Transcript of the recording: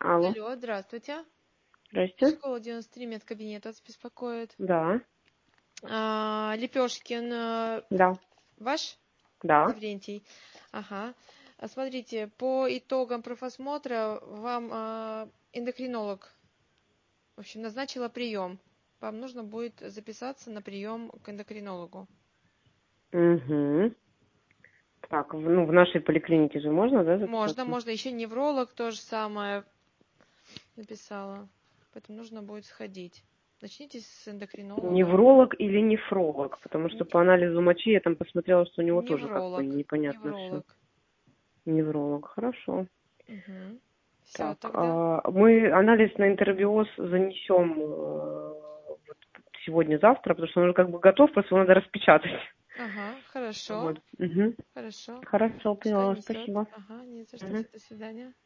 Алло, Алло, здравствуйте. здрасте. Школа 93, медкабинет вас беспокоит. Да, Лепешкин да, ваш? да. Лаврентий. Ага. Смотрите, по итогам профосмотра вам эндокринолог, в общем, назначила прием. Вам нужно будет записаться на прием к эндокринологу. Угу. Так, в нашей поликлинике же можно, да, записаться? Можно. Еще невролог то же самое написала. Поэтому нужно будет сходить. Начните с эндокринолога. Невролог или нефролог? Потому что Н- по анализу мочи я там посмотрела, что у него тоже как бы Невролог. непонятно все. Невролог. Невролог, хорошо. Угу. Все, Так, тогда. мы анализ на интервиоз занесем вот сегодня-завтра, потому что он уже как бы готов, просто его надо распечатать. Ага, хорошо. Вот. Угу. Хорошо. Хорошо, Что поняла, несет? спасибо. Ага, не за что. Мгм. Все, до свидания.